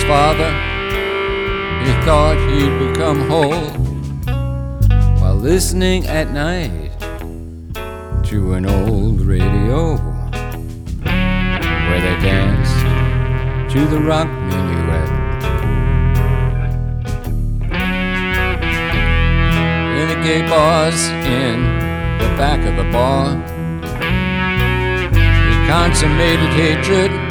father, he thought he'd become whole while listening at night to an old radio where they danced to the rock minuet. In the gay bars in the back of the bar, he consummated hatred